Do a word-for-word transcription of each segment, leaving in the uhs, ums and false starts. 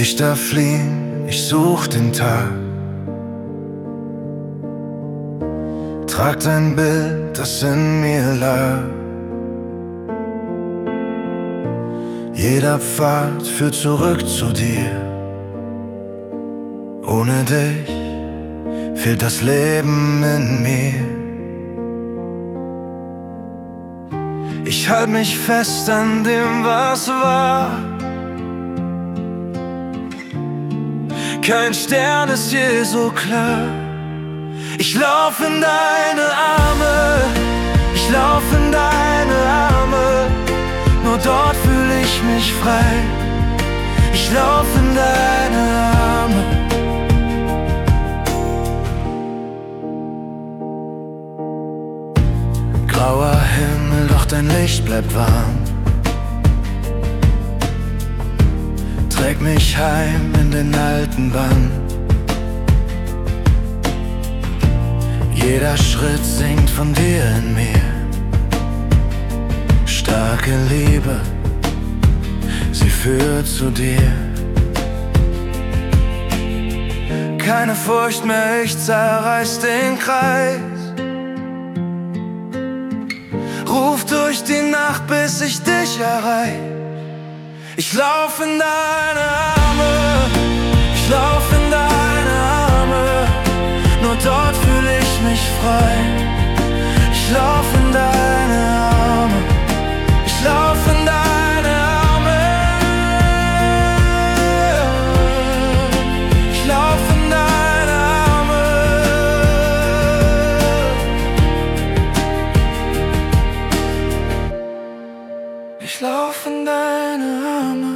Lichter fliehen, ich such den Tag. Trag dein Bild, das in mir lag. Jeder Pfad führt zurück zu dir. Ohne dich fehlt das Leben in mir. Ich halt mich fest an dem, was war. Kein Stern ist je so klar. Ich lauf in deine Arme, ich lauf in deine Arme. Nur dort fühl ich mich frei. Ich lauf in deine Arme. Grauer Himmel, doch dein Licht bleibt warm. Träg mich heim in den alten Bann. Jeder Schritt singt von dir in mir. Starke Liebe, sie führt zu dir. Keine Furcht mehr, ich zerreiß den Kreis. Ruf durch die Nacht, bis ich dich erreich. Ich lauf in deine Arme, ich lauf in deine Arme. Nur dort fühl ich mich frei. Ich lauf in deine Arme, ich lauf in deine Arme. Ich lauf in deine Arme. Ich lauf in deine Arme.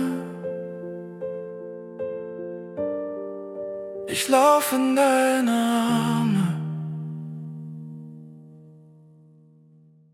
Ich lauf in deine Arme.